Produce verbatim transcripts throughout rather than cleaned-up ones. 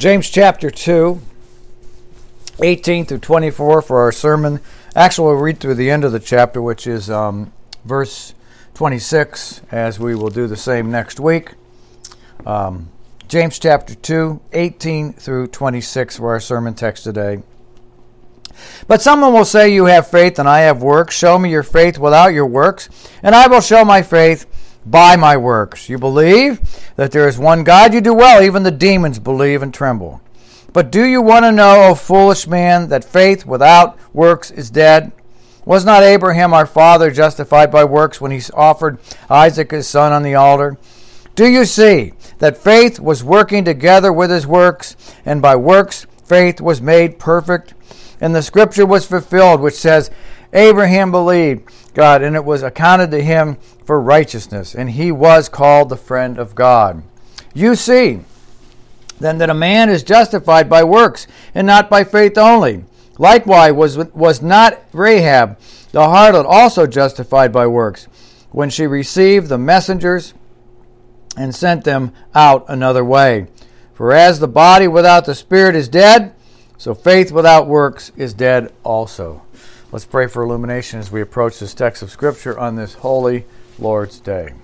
James chapter two, eighteen through twenty-four for our sermon. Actually, we'll read through the end of the chapter, which is um, verse twenty-six, as we will do the same next week. Um, James chapter two, eighteen through twenty-six for our sermon text today. But someone will say, you have faith and I have works. Show me your faith without your works, and I will show my faith by my works. You believe that there is one God, you do well. Even the demons believe and tremble. But do you want to know, O foolish man, that faith without works is dead? Was not Abraham our father justified by works when he offered Isaac his son on the altar? Do you see that faith was working together with his works, and by works faith was made perfect? And the scripture was fulfilled, which says, Abraham believed God, and it was accounted to him for righteousness, and he was called the friend of God. You see, then, that a man is justified by works, and not by faith only. Likewise, was, was not Rahab the harlot also justified by works, when she received the messengers and sent them out another way? For as the body without the spirit is dead, so faith without works is dead also. Let's pray for illumination as we approach this text of Scripture on this holy Lord's Day.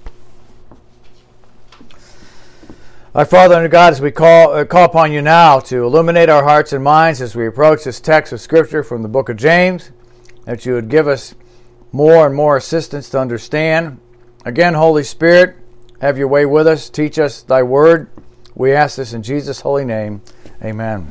Our Father and God, as we call, uh, call upon you now to illuminate our hearts and minds as we approach this text of Scripture from the book of James, that you would give us more and more assistance to understand. Again, Holy Spirit, have your way with us. Teach us thy word. We ask this in Jesus' holy name. Amen.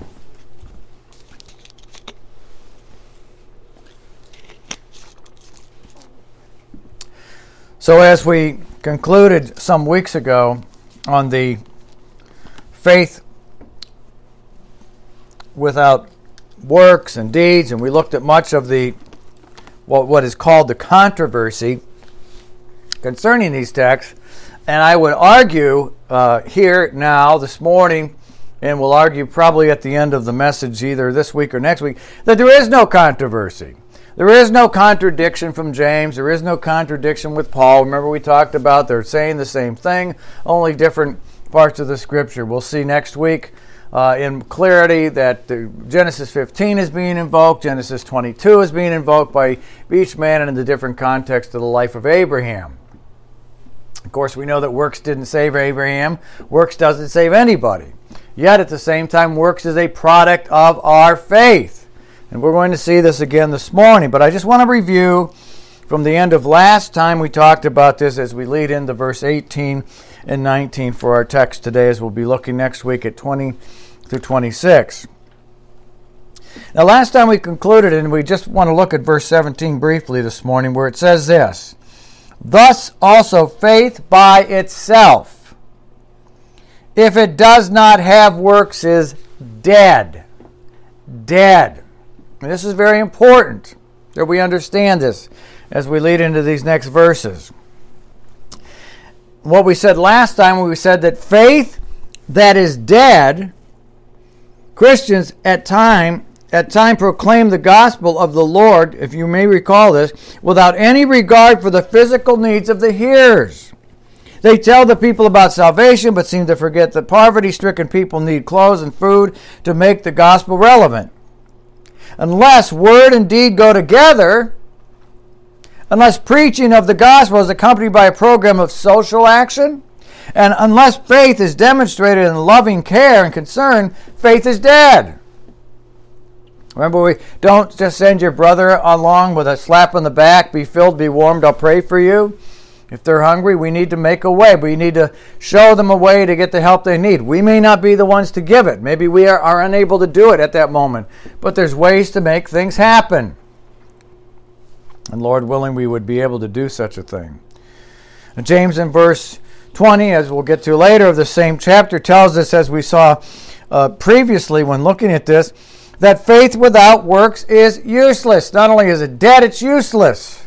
So as we concluded some weeks ago on the faith without works and deeds, and we looked at much of the what, what is called the controversy concerning these texts, and I would argue uh, here now this morning, and we'll argue probably at the end of the message either this week or next week, that there is no controversy. There is no contradiction from James. There is no contradiction with Paul. Remember, we talked about they're saying the same thing, only different parts of the Scripture. We'll see next week uh, in clarity that the Genesis fifteen is being invoked, Genesis twenty-two is being invoked by each man and in the different context of the life of Abraham. Of course, we know that works didn't save Abraham. Works doesn't save anybody. Yet, at the same time, works is a product of our faith. And we're going to see this again this morning. But I just want to review from the end of last time we talked about this as we lead into verse eighteen and nineteen for our text today, as we'll be looking next week at twenty through twenty-six. Now, last time we concluded, and we just want to look at verse seventeen briefly this morning, where it says this: Thus also faith by itself, if it does not have works, is dead. Dead. And this is very important that we understand this as we lead into these next verses. What we said last time, we said that faith that is dead, Christians at time at time proclaim the gospel of the Lord, if you may recall this, without any regard for the physical needs of the hearers. They tell the people about salvation, but seem to forget that poverty-stricken people need clothes and food to make the gospel relevant. Unless word and deed go together, unless preaching of the gospel is accompanied by a program of social action, and unless faith is demonstrated in loving care and concern, faith is dead. Remember, we don't just send your brother along with a slap on the back, be filled, be warmed, I'll pray for you. If they're hungry, we need to make a way. We need to show them a way to get the help they need. We may not be the ones to give it. Maybe we are, are unable to do it at that moment. But there's ways to make things happen. And Lord willing, we would be able to do such a thing. And James in verse twenty, as we'll get to later of the same chapter, tells us, as we saw uh, previously when looking at this, that faith without works is useless. Not only is it dead, it's useless.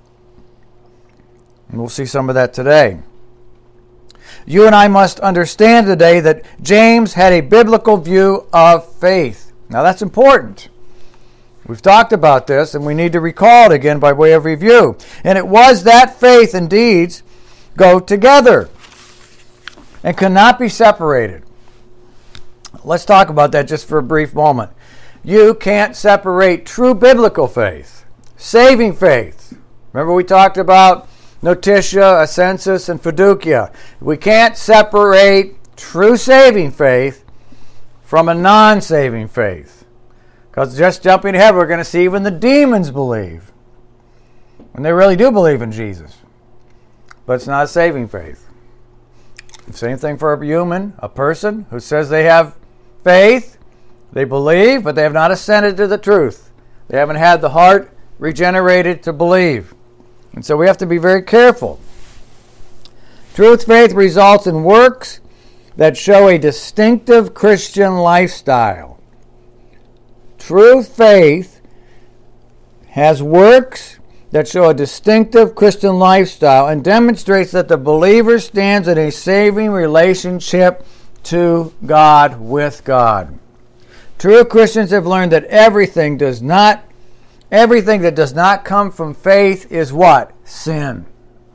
And we'll see some of that today. You and I must understand today that James had a biblical view of faith. Now that's important. We've talked about this, and we need to recall it again by way of review. And it was that faith and deeds go together and cannot be separated. let's talk about that just for a brief moment. You can't separate true biblical faith, saving faith. Remember we talked about notitia, assensus, and fiducia. We can't separate true saving faith from a non-saving faith. Because just jumping ahead, we're going to see even the demons believe. And they really do believe in Jesus. But it's not a saving faith. Same thing for a human, a person who says they have faith, they believe, but they have not ascended to the truth. They haven't had the heart regenerated to believe. And so we have to be very careful. Truth faith results in works that show a distinctive Christian lifestyle. True faith has works that show a distinctive Christian lifestyle and demonstrates that the believer stands in a saving relationship to God, with God. True Christians have learned that everything does not, everything that does not come from faith is what? Sin.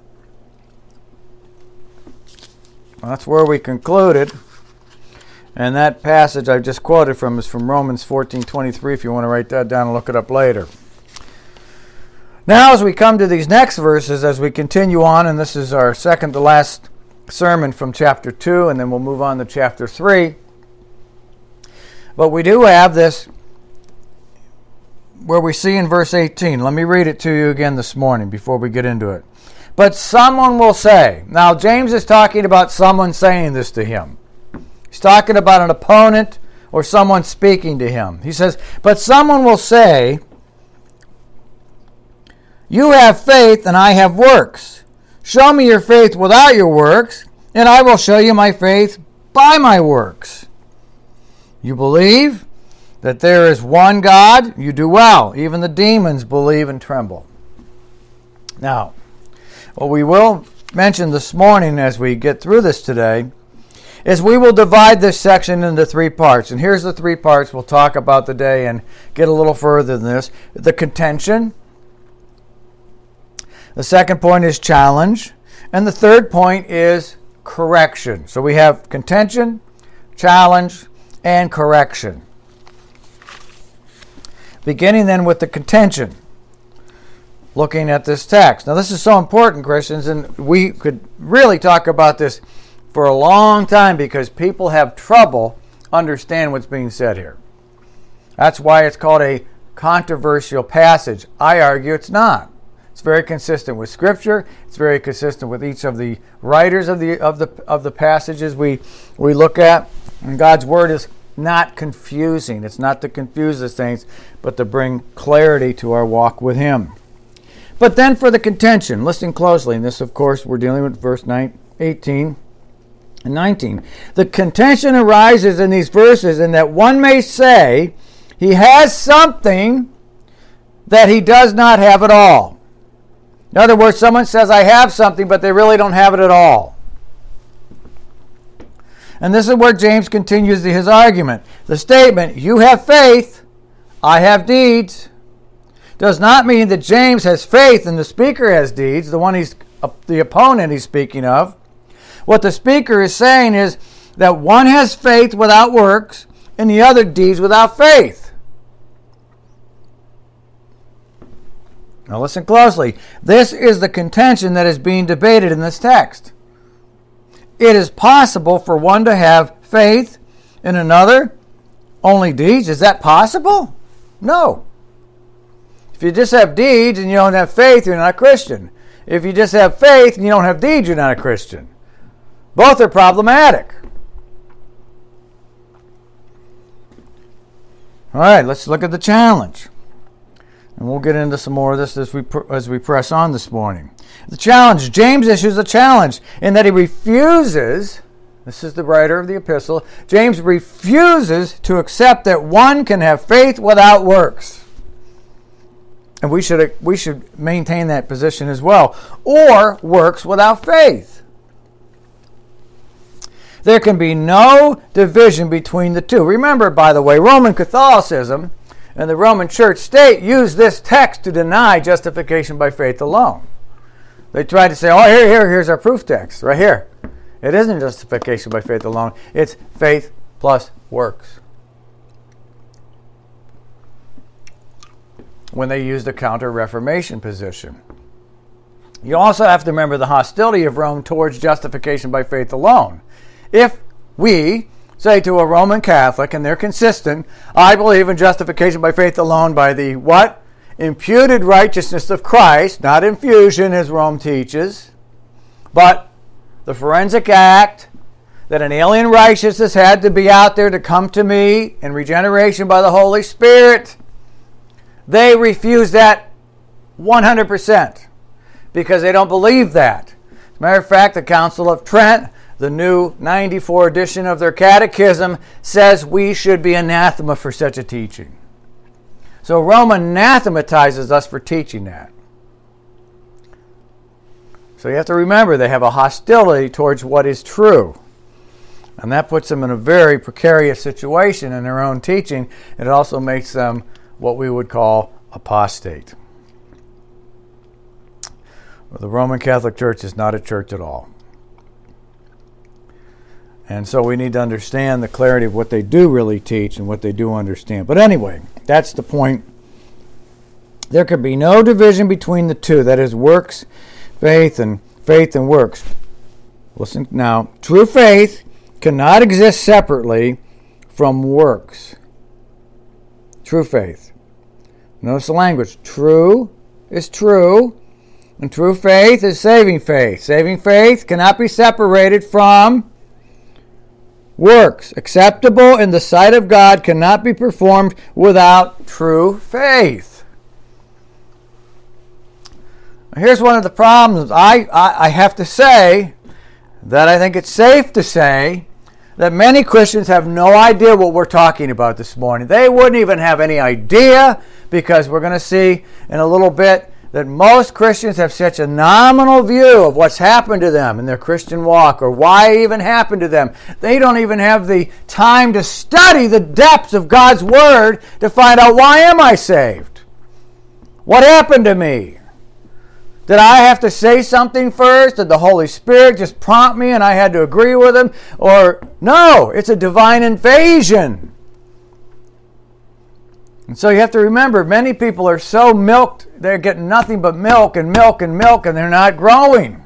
Well, that's where we concluded. And that passage I just quoted from is from Romans fourteen twenty-three, if you want to write that down and look it up later. Now, as we come to these next verses, as we continue on, and this is our second to last sermon from chapter two, and then we'll move on to chapter three. But we do have this where we see in verse eighteen. Let me read it to you again this morning before we get into it. But someone will say, now James is talking about someone saying this to him. He's talking about an opponent or someone speaking to him. He says, but someone will say, you have faith and I have works. Show me your faith without your works, and I will show you my faith by my works. You believe that there is one God? You do well. Even the demons believe and tremble. Now, what we will mention this morning as we get through this today is we will divide this section into three parts. And here's the three parts we'll talk about today and get a little further than this. The contention. The second point is challenge. And the third point is correction. So we have contention, challenge, and correction. Beginning then with the contention. Looking at this text. Now this is so important, Christians, and we could really talk about this for a long time because people have trouble understanding what's being said here. That's why it's called a controversial passage. I argue it's not. It's very consistent with Scripture. It's very consistent with each of the writers of the of the of the passages we we look at. And God's Word is not confusing. It's not to confuse the saints, but to bring clarity to our walk with Him. But then for the contention, listen closely. And this, of course, we're dealing with verse eighteen and nineteen. The contention arises in these verses in that one may say he has something that he does not have at all. In other words, someone says, I have something, but they really don't have it at all. And this is where James continues his argument. The statement, you have faith, I have deeds, does not mean that James has faith and the speaker has deeds, the one he's, uh, the opponent he's speaking of. What the speaker is saying is that one has faith without works and the other deeds without faith. Now listen closely. This is the contention that is being debated in this text. It is possible for one to have faith and another only deeds. Is that possible? No. If you just have deeds and you don't have faith, you're not a Christian. If you just have faith and you don't have deeds, you're not a Christian. Both are problematic. All right, let's look at the challenge. And we'll get into some more of this as we as we press on this morning. The challenge, James issues a challenge in that he refuses, this is the writer of the epistle, James refuses to accept that one can have faith without works. And we should we should maintain that position as well. Or works without faith. There can be no division between the two. Remember, by the way, Roman Catholicism and the Roman Church state used this text to deny justification by faith alone. They tried to say, oh, here, here, here's our proof text, right here. It isn't justification by faith alone. It's faith plus works. When they used a counter-Reformation position. You also have to remember the hostility of Rome towards justification by faith alone. If we say to a Roman Catholic, and they're consistent, I believe in justification by faith alone by the what? Imputed righteousness of Christ, not infusion as Rome teaches, but the forensic act that an alien righteousness had to be out there to come to me in regeneration by the Holy Spirit. They refuse that one hundred percent because they don't believe that. As a matter of fact, the Council of Trent, the new ninety-four edition of their catechism, says we should be anathema for such a teaching. So Rome anathematizes us for teaching that. So you have to remember they have a hostility towards what is true. And that puts them in a very precarious situation in their own teaching. It also makes them what we would call apostate. Well, the Roman Catholic Church is not a church at all. And so we need to understand the clarity of what they do really teach and what they do understand. But anyway, that's the point. There could be no division between the two. That is works, faith, and faith and works. Listen now. True faith cannot exist separately from works. True faith. Notice the language. True is true, and true faith is saving faith. Saving faith cannot be separated from works. Acceptable in the sight of God cannot be performed without true faith. Here's one of the problems. I, I, I have to say that I think it's safe to say that many Christians have no idea what we're talking about this morning. They wouldn't even have any idea, because we're going to see in a little bit that most Christians have such a nominal view of what's happened to them in their Christian walk, or why it even happened to them. They don't even have the time to study the depths of God's Word to find out, why am I saved? What happened to me? Did I have to say something first? Did the Holy Spirit just prompt me and I had to agree with Him? Or, no, it's a divine invasion. And so you have to remember, many people are so milked, they're getting nothing but milk and milk and milk, and they're not growing.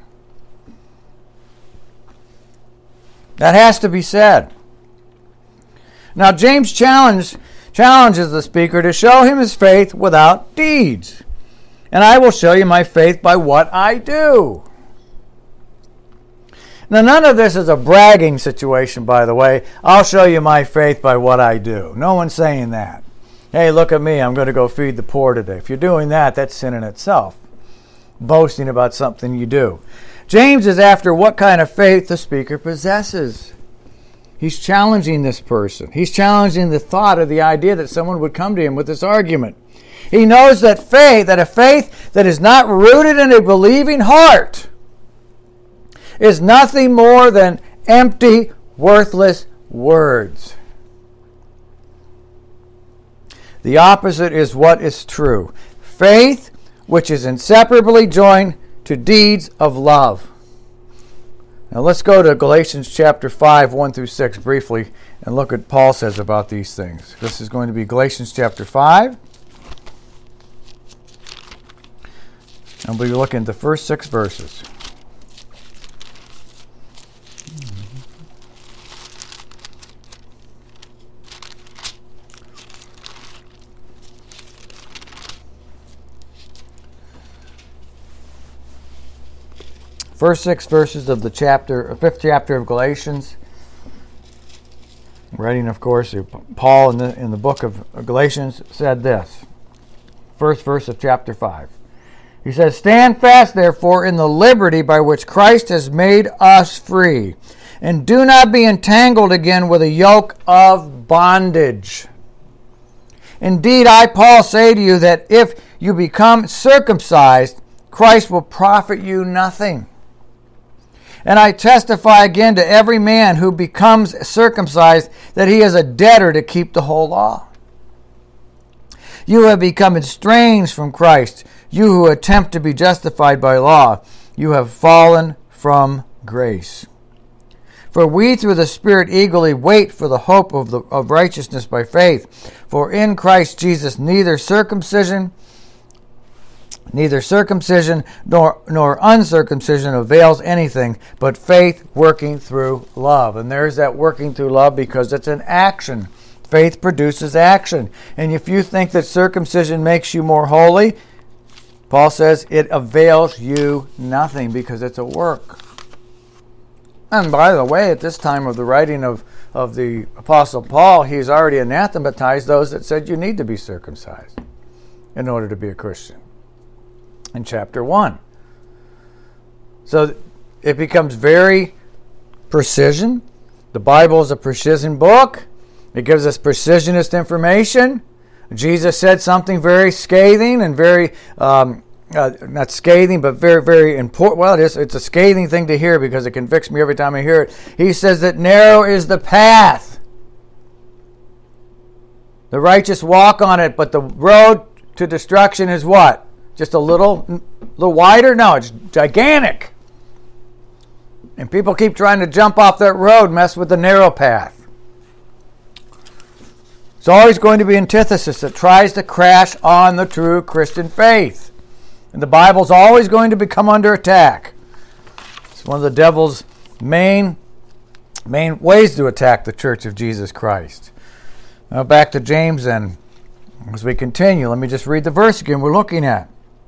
That has to be said. Now, James challenge, challenges the speaker to show him his faith without deeds. And I will show you my faith by what I do. Now, none of this is a bragging situation, by the way. I'll show you my faith by what I do. No one's saying that. Hey, look at me, I'm going to go feed the poor today. If you're doing that, that's sin in itself. Boasting about something you do. James is after what kind of faith the speaker possesses. He's challenging this person. He's challenging the thought or the idea that someone would come to him with this argument. He knows that faith, that a faith that is not rooted in a believing heart, is nothing more than empty, worthless words. The opposite is what is true. Faith, which is inseparably joined to deeds of love. Now let's go to Galatians chapter five, one through six briefly, and look what Paul says about these things. This is going to be Galatians chapter five. And we'll be looking at the first six verses. First six verses of the chapter, fifth chapter of Galatians. Writing, of course, Paul in the in the book of Galatians said this. First verse of chapter five. He says, "Stand fast, therefore, in the liberty by which Christ has made us free, and do not be entangled again with a yoke of bondage. Indeed, I, Paul, say to you that if you become circumcised, Christ will profit you nothing. And I testify again to every man who becomes circumcised that he is a debtor to keep the whole law. You have become estranged from Christ, you who attempt to be justified by law. You have fallen from grace. For we through the Spirit eagerly wait for the hope of, the, of righteousness by faith. For in Christ Jesus neither circumcision, neither circumcision nor, nor uncircumcision avails anything, but faith working through love. And there's that working through love because it's an action. Faith produces action. And if you think that circumcision makes you more holy, Paul says it avails you nothing because it's a work. And by the way, at this time of the writing of, of the Apostle Paul, he's already anathematized those that said you need to be circumcised in order to be a Christian. In chapter one. So it becomes very precision. The Bible is a precision book. It gives us precisionist information. Jesus said something very scathing and very, um, uh, not scathing, but very, very important. Well, it is, it's a scathing thing to hear because it convicts me every time I hear it. He says that narrow is the path. The righteous walk on it, but the road to destruction is what? Just a little, little wider? No, it's gigantic. And people keep trying to jump off that road, mess with the narrow path. It's always going to be antithesis that tries to crash on the true Christian faith. And the Bible's always going to become under attack. It's one of the devil's main, main ways to attack the Church of Jesus Christ. Now back to James then. As we continue, let me just read the verse again we're looking at.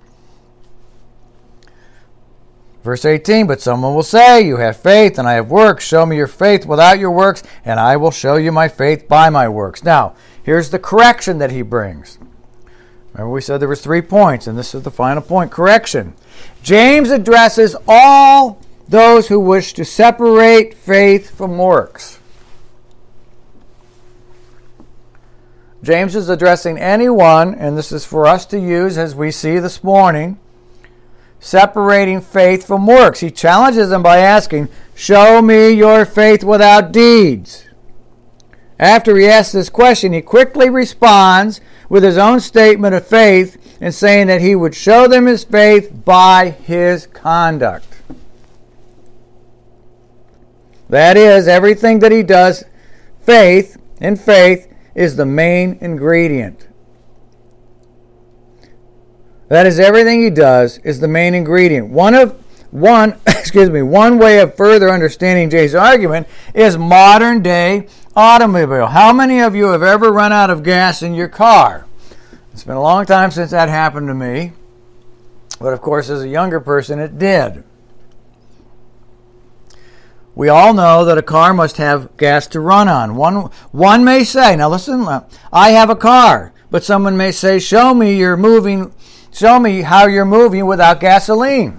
Verse eighteen, but someone will say, you have faith and I have works. Show me your faith without your works, and I will show you my faith by my works. Now, here's the correction that he brings. Remember we said there was three points, and this is the final point, correction. James addresses all those who wish to separate faith from works. James is addressing anyone, and this is for us to use as we see this morning, separating faith from works. He challenges them by asking, show me your faith without deeds. After he asks this question, he quickly responds with his own statement of faith and saying that he would show them his faith by his conduct. That is, everything that he does, faith, in faith, is the main ingredient. That is, everything he does is the main ingredient. One of one, excuse me, one way of further understanding Jay's argument is modern day automobile. How many of you have ever run out of gas in your car? It's been a long time since that happened to me, but of course, as a younger person, it did. We all know that a car must have gas to run on. One, one may say, now listen, I have a car, but someone may say, show me you're moving. Show me how you're moving without gasoline.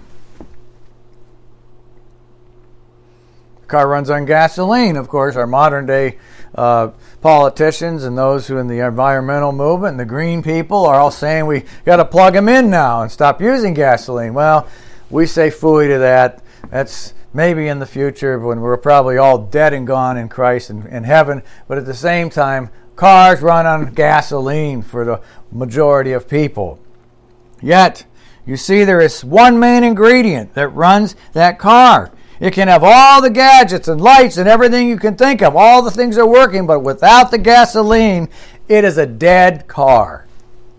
The car runs on gasoline. Of course, our modern day uh, politicians and those who in the environmental movement and the green people are all saying we got to plug them in now and stop using gasoline. Well, we say phooey to that. That's maybe in the future when we're probably all dead and gone in Christ and in heaven. But at the same time, cars run on gasoline for the majority of people. Yet, you see there is one main ingredient that runs that car. It can have all the gadgets and lights and everything you can think of. All the things are working, but without the gasoline, it is a dead car.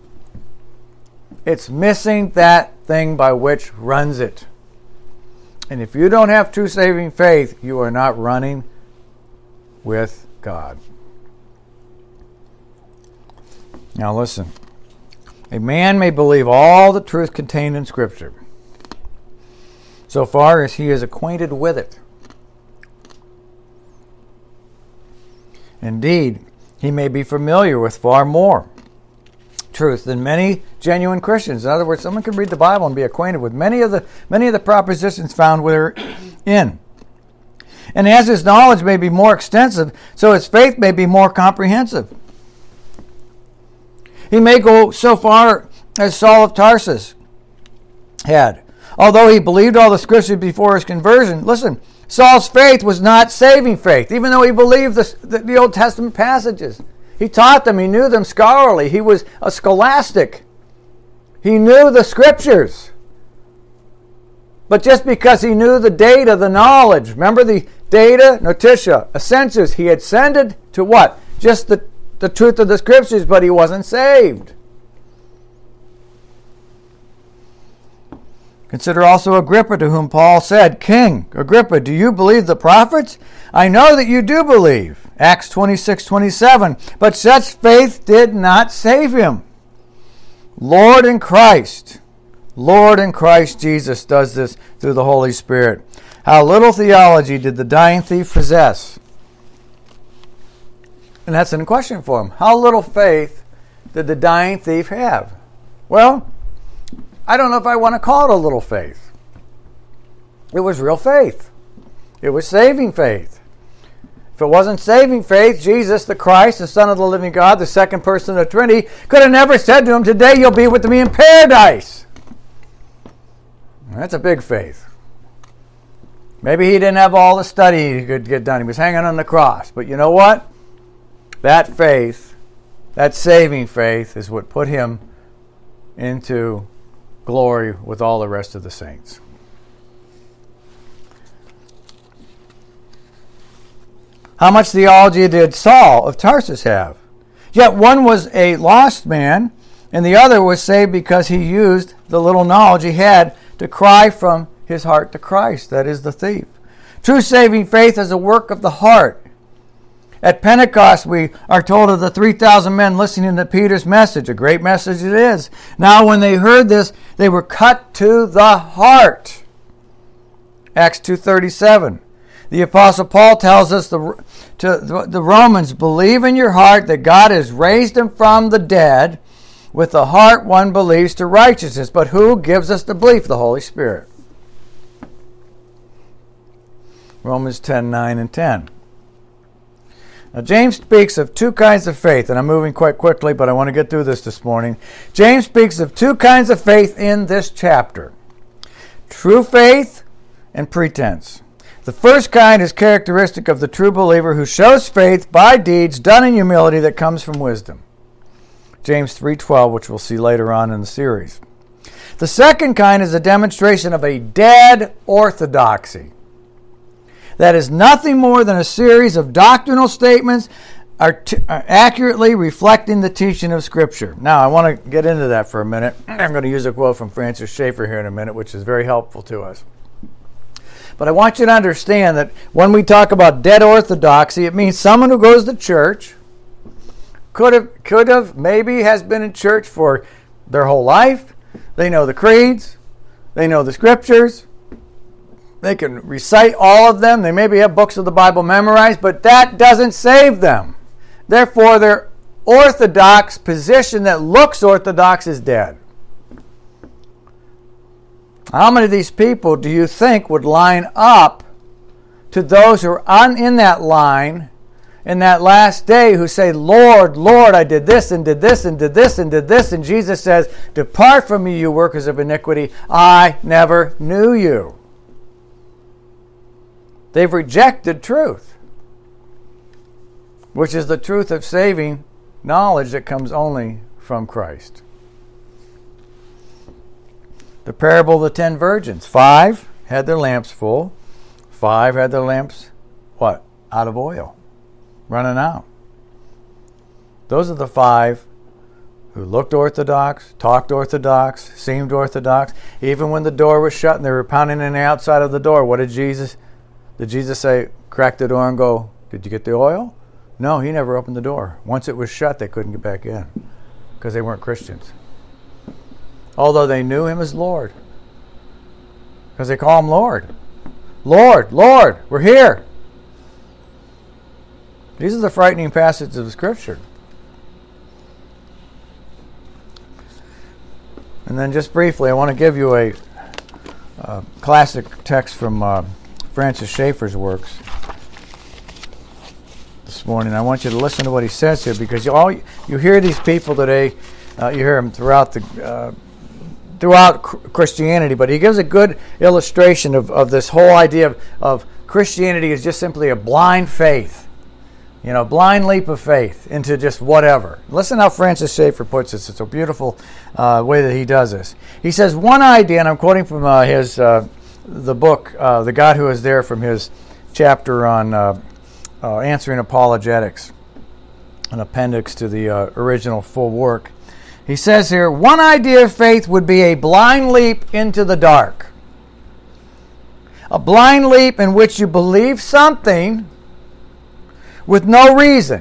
It's missing that thing by which runs it. And if you don't have true saving faith, you are not running with God. Now listen. A man may believe all the truth contained in Scripture, so far as he is acquainted with it. Indeed, he may be familiar with far more truth than many genuine Christians. In other words, someone can read the Bible and be acquainted with many of the many of the propositions found within. And as his knowledge may be more extensive, so his faith may be more comprehensive. He may go so far as Saul of Tarsus had. Although he believed all the Scriptures before his conversion, listen, Saul's faith was not saving faith, even though he believed the, the, the Old Testament passages. He taught them, he knew them scholarly. He was a scholastic. He knew the Scriptures. But just because he knew the date of the knowledge, remember the Data, notitia, ascensus. He ascended to what? Just the, the truth of the scriptures, but he wasn't saved. Consider also Agrippa, to whom Paul said, King Agrippa, do you believe the prophets? I know that you do believe. Acts twenty-six twenty-seven. But such faith did not save him. Lord in Christ, Lord in Christ Jesus does this through the Holy Spirit. How little theology did the dying thief possess? And that's a question for him. How little faith did the dying thief have? Well, I don't know if I want to call it a little faith. It was real faith. It was saving faith. If it wasn't saving faith, Jesus, the Christ, the Son of the living God, the second person of the Trinity, could have never said to him, today you'll be with me in paradise. That's a big faith. Maybe he didn't have all the study he could get done. He was hanging on the cross. But you know what? That faith, that saving faith, is what put him into glory with all the rest of the saints. How much theology did Saul of Tarsus have? Yet one was a lost man, and the other was saved because he used the little knowledge he had to cry from his heart to Christ, that is, the thief. True saving faith is a work of the heart. At Pentecost, we are told of the three thousand men listening to Peter's message. A great message it is. Now, when they heard this, they were cut to the heart. Acts two thirty-seven. The Apostle Paul tells us the, to the Romans, believe in your heart that God has raised him from the dead. With the heart one believes to righteousness. But who gives us the belief? The Holy Spirit. Romans ten nine and ten. Now, James speaks of two kinds of faith, and I'm moving quite quickly, but I want to get through this this morning. James speaks of two kinds of faith in this chapter. True faith and pretense. The first kind is characteristic of the true believer who shows faith by deeds done in humility that comes from wisdom. James three twelve, which we'll see later on in the series. The second kind is a demonstration of a dead orthodoxy. That is nothing more than a series of doctrinal statements art- accurately reflecting the teaching of Scripture. Now, I want to get into that for a minute. I'm going to use a quote from Francis Schaeffer here in a minute, which is very helpful to us. But I want you to understand that when we talk about dead orthodoxy, it means someone who goes to church, could have, could have, maybe has been in church for their whole life. They know the creeds. They know the Scriptures. They can recite all of them. They maybe have books of the Bible memorized, but that doesn't save them. Therefore, their orthodox position that looks orthodox is dead. How many of these people do you think would line up to those who are on in that line in that last day who say, Lord, Lord, I did this and did this and did this and did this, and Jesus says, depart from me, you workers of iniquity. I never knew you. They've rejected truth, which is the truth of saving knowledge that comes only from Christ. The parable of the ten virgins. Five had their lamps full. Five had their lamps, what? Out of oil. Running out. Those are the five who looked orthodox, talked orthodox, seemed orthodox. Even when the door was shut and they were pounding on the outside of the door, what did Jesus Did Jesus say, crack the door and go, did you get the oil? No, he never opened the door. Once it was shut, they couldn't get back in because they weren't Christians. Although they knew him as Lord. Because they call him Lord. Lord, Lord, we're here. These are the frightening passages of Scripture. And then just briefly, I want to give you a, a classic text from Uh, Francis Schaeffer's works this morning. I want you to listen to what he says here, because you all you hear these people today, uh, you hear them throughout the uh, throughout Christianity, but he gives a good illustration of, of this whole idea of, of Christianity is just simply a blind faith, you know, blind leap of faith into just whatever. Listen how Francis Schaeffer puts this. It's a beautiful uh, way that he does this. He says one idea, and I'm quoting from uh, his. Uh, the book, uh, The God Who Is There, from his chapter on uh, uh, answering apologetics, an appendix to the uh, original full work. He says here, one idea of faith would be a blind leap into the dark. A blind leap in which you believe something with no reason.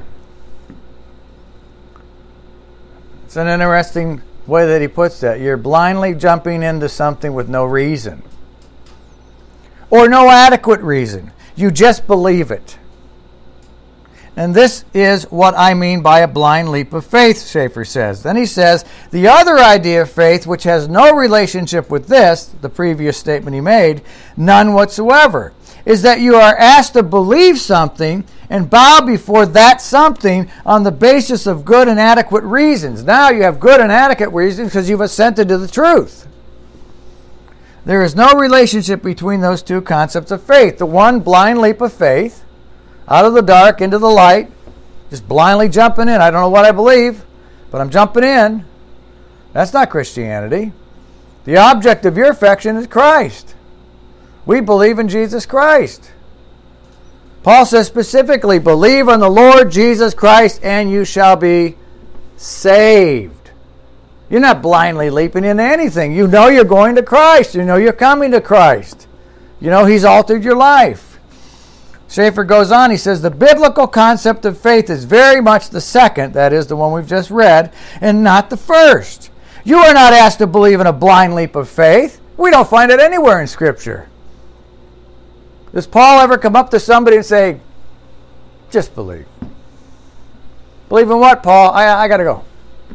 It's an interesting way that he puts that. You're blindly jumping into something with no reason. Or no adequate reason. You just believe it. And this is what I mean by a blind leap of faith, Schaeffer says. Then he says, the other idea of faith, which has no relationship with this, the previous statement he made, none whatsoever, is that you are asked to believe something and bow before that something on the basis of good and adequate reasons. Now you have good and adequate reasons because you've assented to the truth. There is no relationship between those two concepts of faith. The one, blind leap of faith, out of the dark into the light, just blindly jumping in. I don't know what I believe, but I'm jumping in. That's not Christianity. The object of your affection is Christ. We believe in Jesus Christ. Paul says specifically, believe on the Lord Jesus Christ and you shall be saved. You're not blindly leaping into anything. You know you're going to Christ. You know you're coming to Christ. You know He's altered your life. Schaeffer goes on, he says, the biblical concept of faith is very much the second, that is the one we've just read, and not the first. You are not asked to believe in a blind leap of faith. We don't find it anywhere in Scripture. Does Paul ever come up to somebody and say, just believe? Believe in what, Paul? I, I got to go.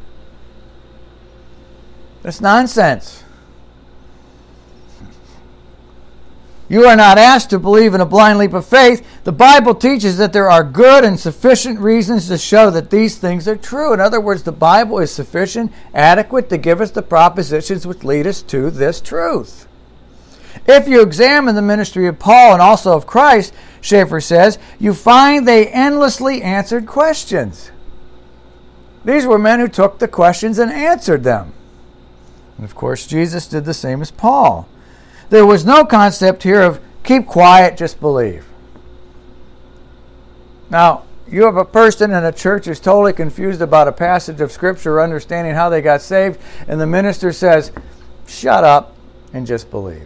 That's nonsense. You are not asked to believe in a blind leap of faith. The Bible teaches that there are good and sufficient reasons to show that these things are true. In other words, the Bible is sufficient, adequate to give us the propositions which lead us to this truth. If you examine the ministry of Paul and also of Christ, Schaeffer says, you find they endlessly answered questions. These were men who took the questions and answered them. And of course, Jesus did the same as Paul. There was no concept here of keep quiet, just believe. Now, you have a person in a church who's totally confused about a passage of Scripture, understanding how they got saved, and the minister says, shut up and just believe.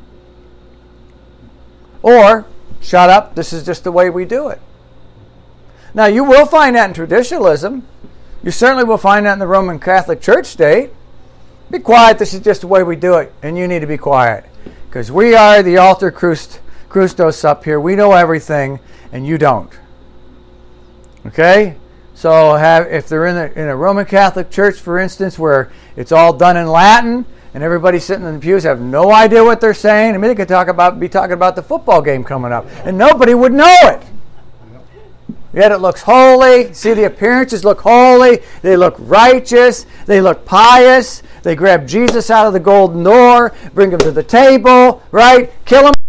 Or, shut up, this is just the way we do it. Now, you will find that in traditionalism. You certainly will find that in the Roman Catholic Church state. Be quiet, this is just the way we do it, and you need to be quiet. Because we are the alter Christ, Christos up here. We know everything, and you don't. Okay? So have, if they're in a, in a Roman Catholic Church, for instance, where it's all done in Latin, and everybody sitting in the pews have no idea what they're saying, I mean, they could talk about, be talking about the football game coming up, and nobody would know it. Yet it looks holy. See, the appearances look holy. They look righteous. They look pious. They grab Jesus out of the golden door, bring him to the table, right? Kill him.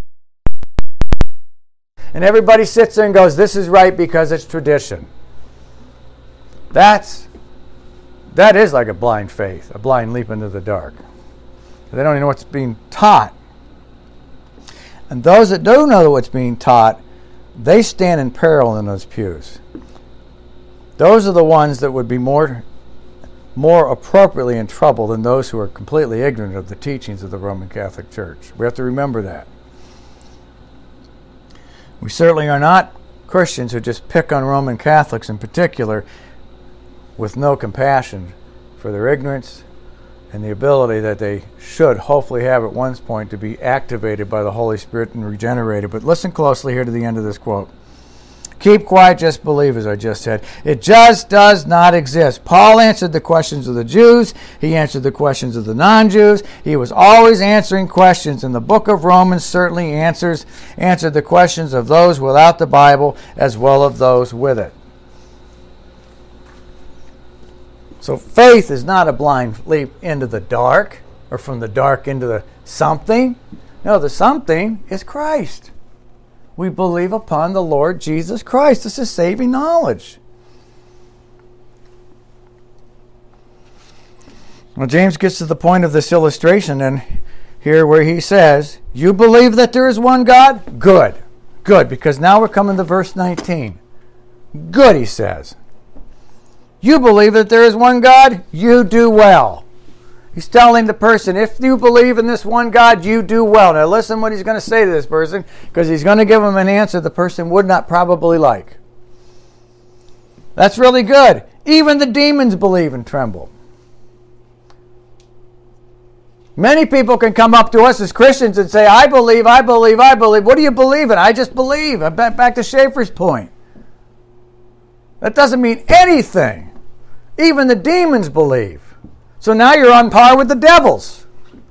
And everybody sits there and goes, this is right because it's tradition. That's, that is like a blind faith, a blind leap into the dark. They don't even know what's being taught. And those that do know what's being taught, they stand in peril in those pews. Those are the ones that would be more, more appropriately in trouble than those who are completely ignorant of the teachings of the Roman Catholic Church. We have to remember that. We certainly are not Christians who just pick on Roman Catholics in particular with no compassion for their ignorance and the ability that they should hopefully have at one point to be activated by the Holy Spirit and regenerated. But listen closely here to the end of this quote. Keep quiet, just believe, as I just said. It just does not exist. Paul answered the questions of the Jews. He answered the questions of the non-Jews. He was always answering questions, and the book of Romans certainly answers answered the questions of those without the Bible as well as those with it. So faith is not a blind leap into the dark or from the dark into the something. No, the something is Christ. We believe upon the Lord Jesus Christ. This is saving knowledge. Well, James gets to the point of this illustration and here where he says, you believe that there is one God? Good. Good, because now we're coming to verse nineteen. Good, he says. You believe that there is one God? You do well. He's telling the person, if you believe in this one God, you do well. Now listen what he's going to say to this person, because he's going to give him an answer the person would not probably like. That's really good. Even the demons believe and tremble. Many people can come up to us as Christians and say, I believe, I believe, I believe. What do you believe in? I just believe. I'm back to Schaeffer's point. That doesn't mean anything. Even the demons believe. So now you're on par with the devils.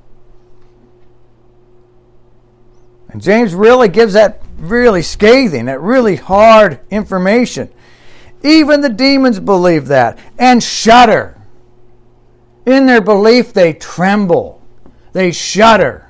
And James really gives that really scathing, that really hard information. Even the demons believe that and shudder. In their belief, they tremble. They shudder.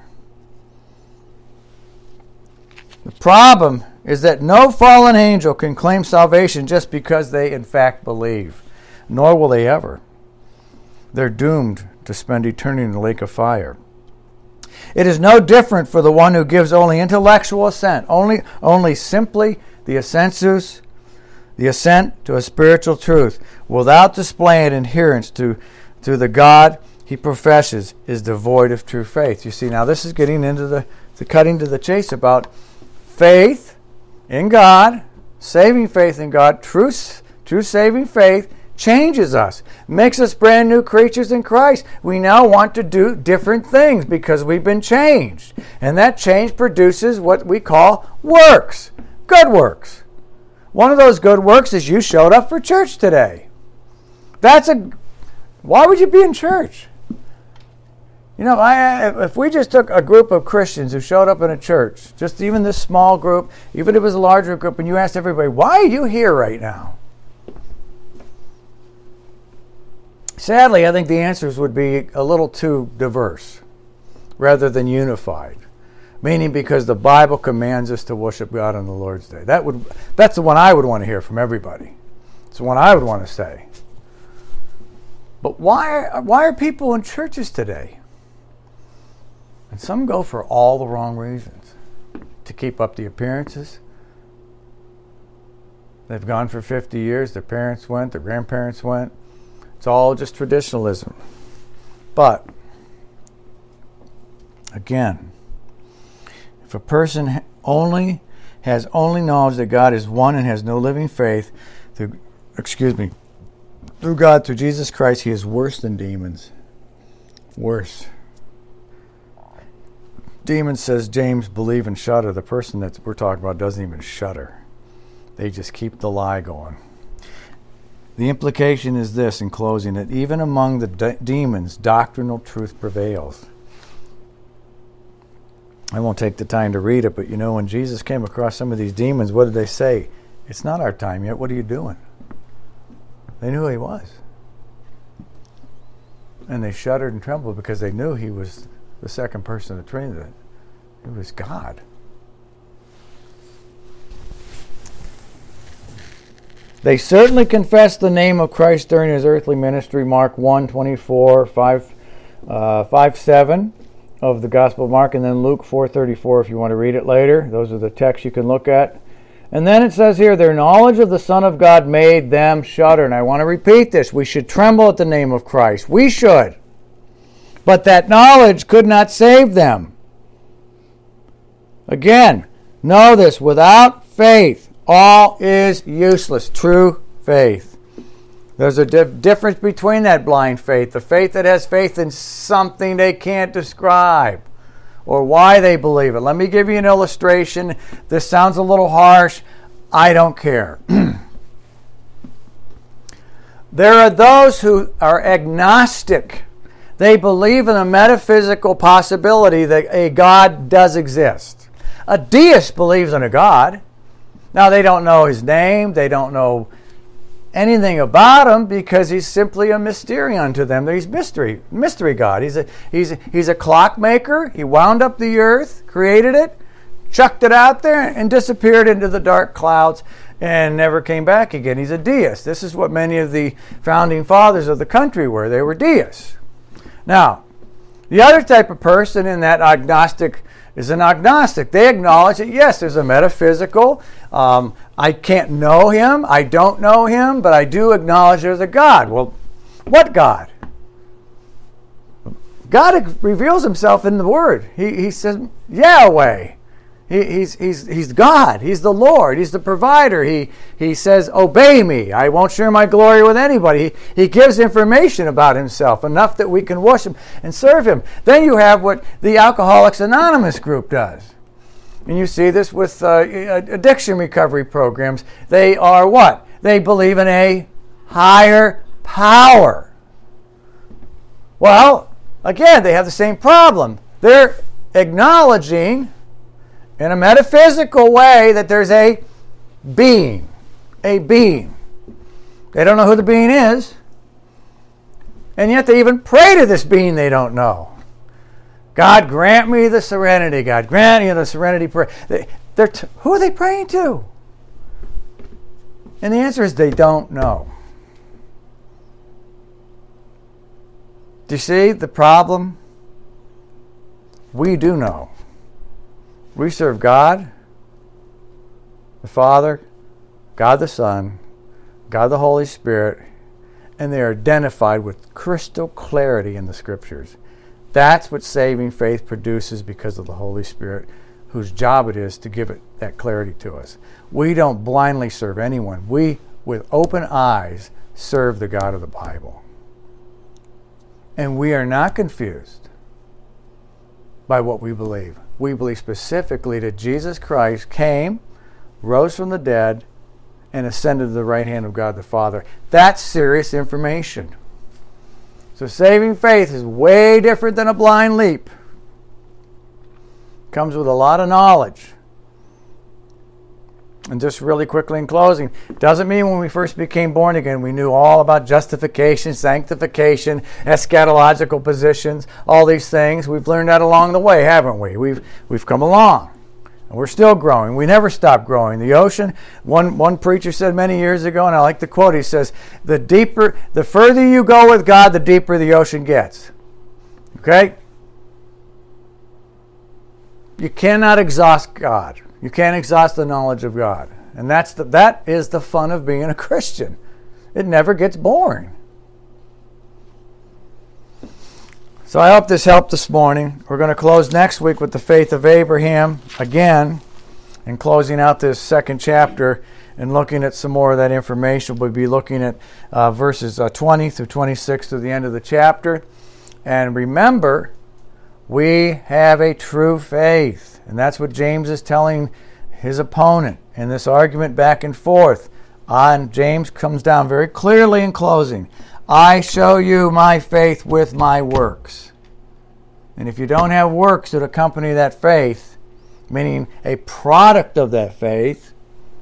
The problem is that no fallen angel can claim salvation just because they in fact believe. Nor will they ever. They're doomed to spend eternity in the lake of fire. It is no different for the one who gives only intellectual assent, only, only simply the assensus, the assent to a spiritual truth, without displaying adherence to, to the God he professes, is devoid of true faith. You see, now this is getting into the, the cutting to the chase about faith in God, saving faith in God, true, true saving faith, changes us, makes us brand new creatures in Christ. We now want to do different things because we've been changed. And that change produces what we call works, good works. One of those good works is you showed up for church today. That's a, why would you be in church? You know, I, if we just took a group of Christians who showed up in a church, just even this small group, even if it was a larger group, and you asked everybody, why are you here right now? Sadly, I think the answers would be a little too diverse rather than unified. Meaning because the Bible commands us to worship God on the Lord's Day. That would that's the one I would want to hear from everybody. It's the one I would want to say. But why, why are people in churches today? And some go for all the wrong reasons. To keep up the appearances. They've gone for fifty years. Their parents went. Their grandparents went. It's all just traditionalism. But, again, if a person only has only knowledge that God is one and has no living faith, through, excuse me, through God, through Jesus Christ, he is worse than demons. Worse. Demons, says James, believe and shudder. The person that we're talking about doesn't even shudder. They just keep the lie going. The implication is this, in closing, that even among the de- demons, doctrinal truth prevails. I won't take the time to read it, but you know, when Jesus came across some of these demons, what did they say? It's not our time yet. What are you doing? They knew who he was. And they shuddered and trembled because they knew he was the second person of the Trinity. It was God. They certainly confessed the name of Christ during his earthly ministry, Mark one, twenty-four, five, uh, five, seven of the Gospel of Mark, and then Luke four, thirty-four if you want to read it later. Those are the texts you can look at. And then it says here, their knowledge of the Son of God made them shudder. And I want to repeat this. We should tremble at the name of Christ. We should. But that knowledge could not save them. Again, know this, without faith, all is useless. True faith. There's a di- difference between that blind faith, the faith that has faith in something they can't describe, or why they believe it. Let me give you an illustration. This sounds a little harsh. I don't care. There are those who are agnostic. They believe in a metaphysical possibility that a God does exist. A deist believes in a God. Now, they don't know his name. They don't know anything about him because he's simply a mysterion to them. He's mystery, mystery God. He's a, he's, a, he's a clockmaker. He wound up the earth, created it, chucked it out there, and disappeared into the dark clouds and never came back again. He's a deist. This is what many of the founding fathers of the country were. They were deists. Now, The other type of person in that agnostic is an agnostic. They acknowledge that, yes, there's a metaphysical. Um, I can't know him. I don't know him, but I do acknowledge there's a God. Well, what God? God reveals himself in the Word. He, he says, Yahweh. He, he's, he's, he's God. He's the Lord. He's the provider. He, he says, obey me. I won't share my glory with anybody. He, he gives information about himself, enough that we can worship and serve him. Then you have what the Alcoholics Anonymous group does. And you see this with uh, addiction recovery programs. They are what? They believe in a higher power. Well, again, they have the same problem. They're acknowledging in a metaphysical way that there's a being. A being. They don't know who the being is. And yet they even pray to this being they don't know. God, grant me the serenity. God, grant me the serenity prayer. They, they're t- who are they praying to? And the answer is they don't know. Do you see the problem? We do know. We serve God, the Father, God the Son, God the Holy Spirit, and they are identified with crystal clarity in the Scriptures. That's what saving faith produces because of the Holy Spirit, whose job it is to give it that clarity to us. We don't blindly serve anyone. We, with open eyes, serve the God of the Bible. And we are not confused by what we believe. We believe specifically that Jesus Christ came, rose from the dead, and ascended to the right hand of God the Father. That's serious information. So saving faith is way different than a blind leap. It comes with a lot of knowledge. And just really quickly in closing, doesn't mean when we first became born again we knew all about justification, sanctification, eschatological positions, all these things. We've learned that along the way, haven't we? We've we've come along. And we're still growing. We never stop growing. The ocean, one one preacher said many years ago, and I like the quote, he says, the deeper, the further you go with God, the deeper the ocean gets. Okay? You cannot exhaust God. You can't exhaust the knowledge of God. And that's the, that is the fun of being a Christian. It never gets boring. So I hope this helped this morning. We're going to close next week with the faith of Abraham again, and closing out this second chapter and looking at some more of that information. We'll be looking at uh, verses uh, twenty through twenty-six to the end of the chapter. And remember, we have a true faith. And that's what James is telling his opponent in this argument back and forth. On James comes down very clearly in closing. I show you my faith with my works. And if you don't have works that accompany that faith, meaning a product of that faith,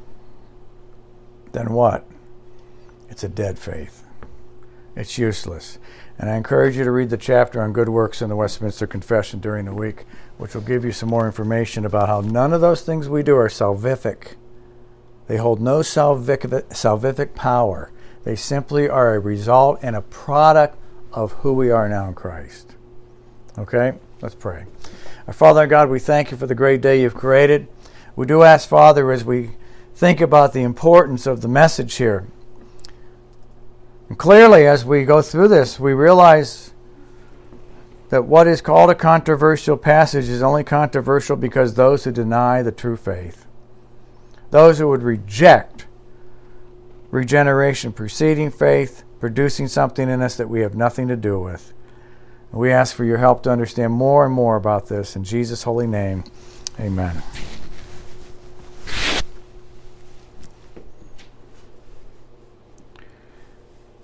then what? It's a dead faith. It's useless. And I encourage you to read the chapter on good works in the Westminster Confession during the week, which will give you some more information about how none of those things we do are salvific. They hold no salvific, salvific power. They simply are a result and a product of who we are now in Christ. Okay? Let's pray. Our Father God, we thank you for the great day you've created. We do ask, Father, as we think about the importance of the message here, and clearly, as we go through this, we realize that what is called a controversial passage is only controversial because those who deny the true faith, those who would reject regeneration preceding faith, producing something in us that we have nothing to do with. We ask for your help to understand more and more about this. In Jesus' holy name, amen.